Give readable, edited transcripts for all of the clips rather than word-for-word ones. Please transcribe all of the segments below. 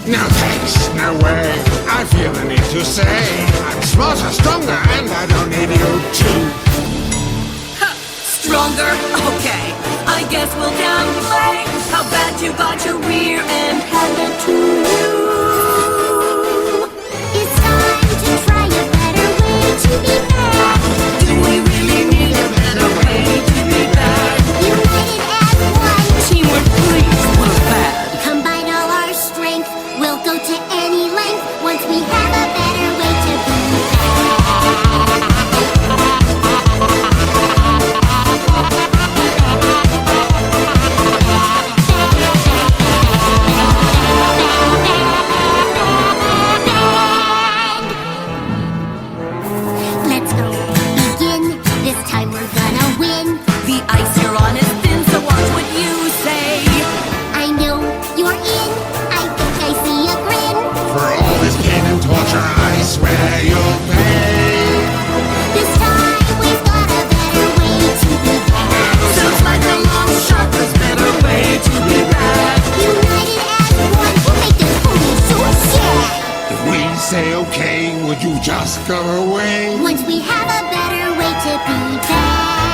No thanks, no way. I feel the need to say I'm smarter, stronger, and I don't need you too. Stronger? Okay. I guess we'll downplay how bad you got your rear end handed to you. It's time to try a better way to be bad. Do we really need a better way to be bad? United as one. Teamwork, please. We're bad. Combine all our strength. We'll go to any length once we have a better way to be bad. Let's go. Begin. This time we're gonna win. The ice you're on is thin, so watch what you say. I know you're in. I think I see a grin. For all this pain and torture, I swear you'll pay. This time we've got a better way to be bad. Sounds like a long shot. There's better way to be bad. United as one, we'll make this pony so sad. If we say okay, would you just go away? Once we have a better way to be bad.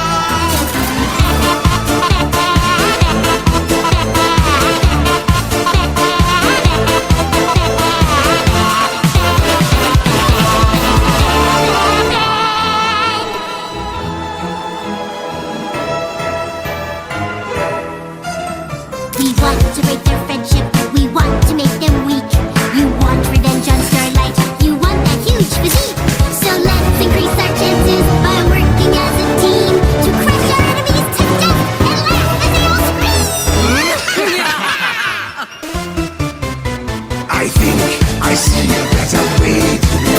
We want to break their friendship. We want to make them weak. You want revenge on Starlight. You want that huge physique. So let's increase our chances by working as a team to crush our enemies to death and laugh as they all scream. I think I see a better way to be